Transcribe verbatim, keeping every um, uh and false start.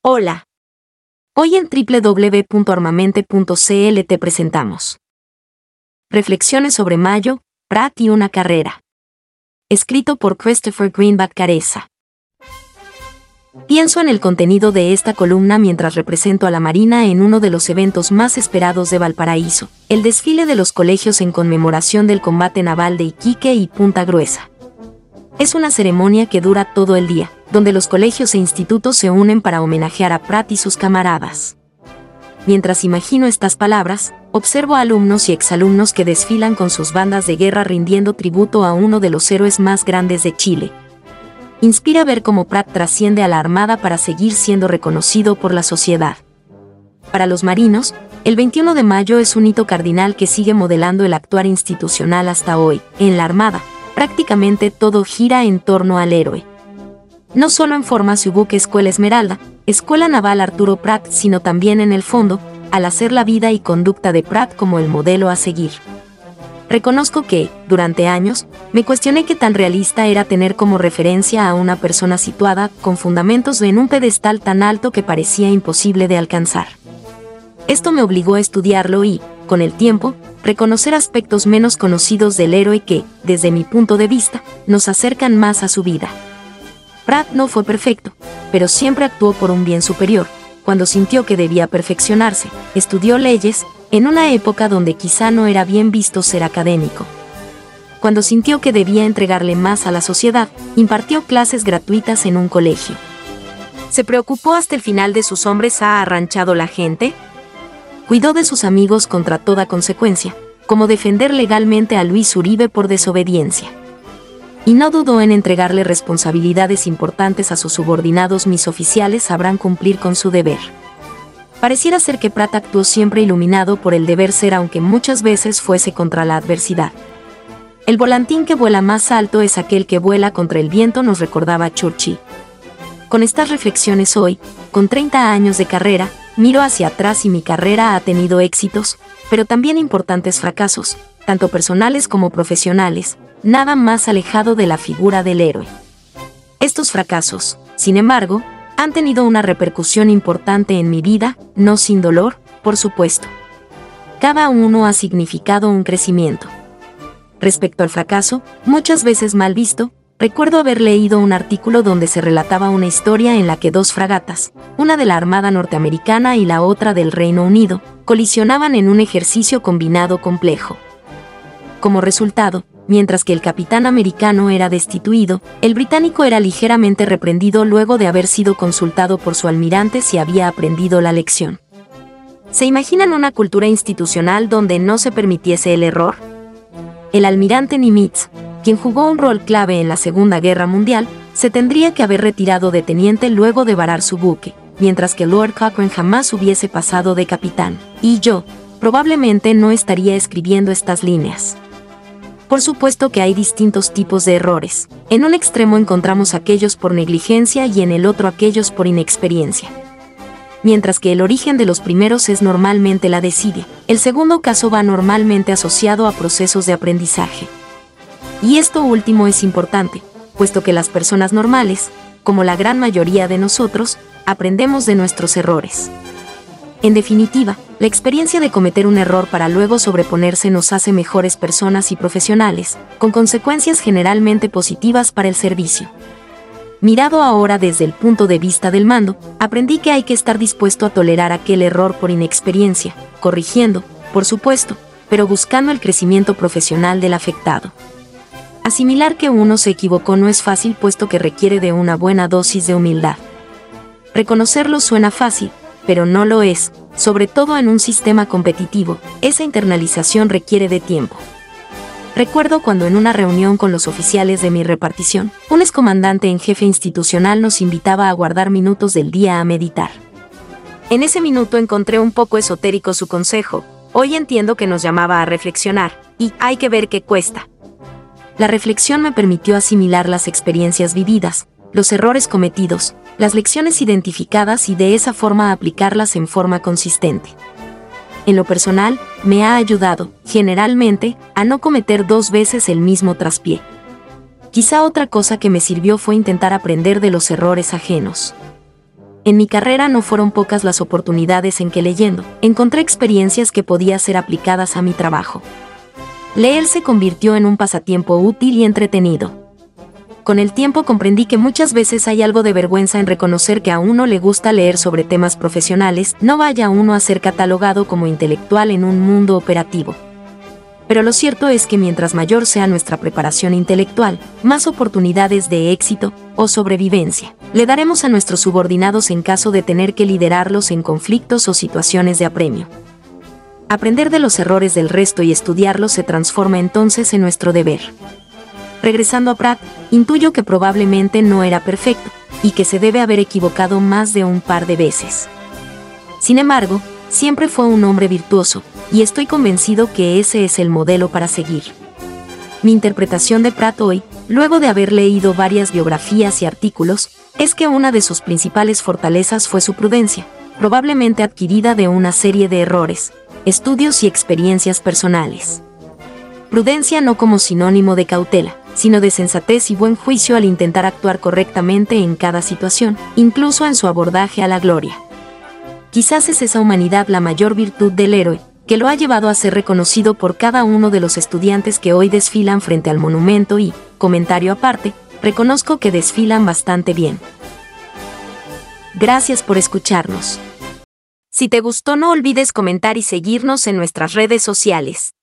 Hola. Hoy en doble u doble u doble u punto armamente punto c l te presentamos Reflexiones sobre Mayo, Pratt y una carrera. Escrito por Christopher Greenback Careza. Pienso en el contenido de esta columna mientras represento a la Marina en uno de los eventos más esperados de Valparaíso, el desfile de los colegios en conmemoración del combate naval de Iquique y Punta Gruesa. Es una ceremonia que dura todo el día, donde los colegios e institutos se unen para homenajear a Pratt y sus camaradas. Mientras imagino estas palabras, observo a alumnos y exalumnos que desfilan con sus bandas de guerra rindiendo tributo a uno de los héroes más grandes de Chile. Inspira ver cómo Pratt trasciende a la Armada para seguir siendo reconocido por la sociedad. Para los marinos, el veintiuno de mayo es un hito cardinal que sigue modelando el actuar institucional hasta hoy. En la Armada, prácticamente todo gira en torno al héroe. No solo en forma su buque Escuela Esmeralda, Escuela Naval Arturo Prat, sino también en el fondo, al hacer la vida y conducta de Pratt como el modelo a seguir. Reconozco que, durante años, me cuestioné qué tan realista era tener como referencia a una persona situada con fundamentos en un pedestal tan alto que parecía imposible de alcanzar. Esto me obligó a estudiarlo y, con el tiempo, reconocer aspectos menos conocidos del héroe que, desde mi punto de vista, nos acercan más a su vida. Pratt no fue perfecto, pero siempre actuó por un bien superior. Cuando sintió que debía perfeccionarse, estudió leyes, en una época donde quizá no era bien visto ser académico. Cuando sintió que debía entregarle más a la sociedad, impartió clases gratuitas en un colegio. ¿Se preocupó hasta el final de sus hombres ha arranchado la gente? Cuidó de sus amigos contra toda consecuencia, como defender legalmente a Luis Uribe por desobediencia. Y no dudó en entregarle responsabilidades importantes a sus subordinados. Mis oficiales sabrán cumplir con su deber. Pareciera ser que Pratt actuó siempre iluminado por el deber ser, aunque muchas veces fuese contra la adversidad. El volantín que vuela más alto es aquel que vuela contra el viento, nos recordaba Churchill. Con estas reflexiones hoy, con treinta años de carrera, miro hacia atrás y mi carrera ha tenido éxitos, pero también importantes fracasos, tanto personales como profesionales, nada más alejado de la figura del héroe. Estos fracasos, sin embargo, han tenido una repercusión importante en mi vida, no sin dolor, por supuesto. Cada uno ha significado un crecimiento. Respecto al fracaso, muchas veces mal visto, recuerdo haber leído un artículo donde se relataba una historia en la que dos fragatas, una de la Armada norteamericana y la otra del Reino Unido, colisionaban en un ejercicio combinado complejo. Como resultado, mientras que el capitán americano era destituido, el británico era ligeramente reprendido luego de haber sido consultado por su almirante si había aprendido la lección. ¿Se imaginan una cultura institucional donde no se permitiese el error? El almirante Nimitz, quien jugó un rol clave en la Segunda Guerra Mundial, se tendría que haber retirado de teniente luego de varar su buque, mientras que Lord Cochrane jamás hubiese pasado de capitán, y yo, probablemente no estaría escribiendo estas líneas. Por supuesto que hay distintos tipos de errores. En un extremo encontramos aquellos por negligencia y en el otro aquellos por inexperiencia. Mientras que el origen de los primeros es normalmente la desidia, el segundo caso va normalmente asociado a procesos de aprendizaje. Y esto último es importante, puesto que las personas normales, como la gran mayoría de nosotros, aprendemos de nuestros errores. En definitiva, la experiencia de cometer un error para luego sobreponerse nos hace mejores personas y profesionales, con consecuencias generalmente positivas para el servicio. Mirado ahora desde el punto de vista del mando, aprendí que hay que estar dispuesto a tolerar aquel error por inexperiencia, corrigiendo, por supuesto, pero buscando el crecimiento profesional del afectado. Asimilar que uno se equivocó no es fácil, puesto que requiere de una buena dosis de humildad. Reconocerlo suena fácil, pero no lo es, sobre todo en un sistema competitivo. Esa internalización requiere de tiempo. Recuerdo cuando en una reunión con los oficiales de mi repartición, un excomandante en jefe institucional nos invitaba a guardar minutos del día a meditar. En ese minuto encontré un poco esotérico su consejo. Hoy entiendo que nos llamaba a reflexionar, y hay que ver qué cuesta. La reflexión me permitió asimilar las experiencias vividas, los errores cometidos, las lecciones identificadas y de esa forma aplicarlas en forma consistente. En lo personal, me ha ayudado, generalmente, a no cometer dos veces el mismo traspié. Quizá otra cosa que me sirvió fue intentar aprender de los errores ajenos. En mi carrera no fueron pocas las oportunidades en que leyendo, encontré experiencias que podía ser aplicadas a mi trabajo. Leer se convirtió en un pasatiempo útil y entretenido. Con el tiempo comprendí que muchas veces hay algo de vergüenza en reconocer que a uno le gusta leer sobre temas profesionales, no vaya uno a ser catalogado como intelectual en un mundo operativo. Pero lo cierto es que mientras mayor sea nuestra preparación intelectual, más oportunidades de éxito o sobrevivencia le daremos a nuestros subordinados en caso de tener que liderarlos en conflictos o situaciones de apremio. Aprender de los errores del resto y estudiarlos se transforma entonces en nuestro deber. Regresando a Pratt, intuyo que probablemente no era perfecto, y que se debe haber equivocado más de un par de veces. Sin embargo, siempre fue un hombre virtuoso, y estoy convencido que ese es el modelo para seguir. Mi interpretación de Pratt hoy, luego de haber leído varias biografías y artículos, es que una de sus principales fortalezas fue su prudencia, probablemente adquirida de una serie de errores, estudios y experiencias personales. Prudencia no como sinónimo de cautela, sino de sensatez y buen juicio al intentar actuar correctamente en cada situación, incluso en su abordaje a la gloria. Quizás es esa humanidad la mayor virtud del héroe, que lo ha llevado a ser reconocido por cada uno de los estudiantes que hoy desfilan frente al monumento y, comentario aparte, reconozco que desfilan bastante bien. Gracias por escucharnos. Si te gustó, no olvides comentar y seguirnos en nuestras redes sociales.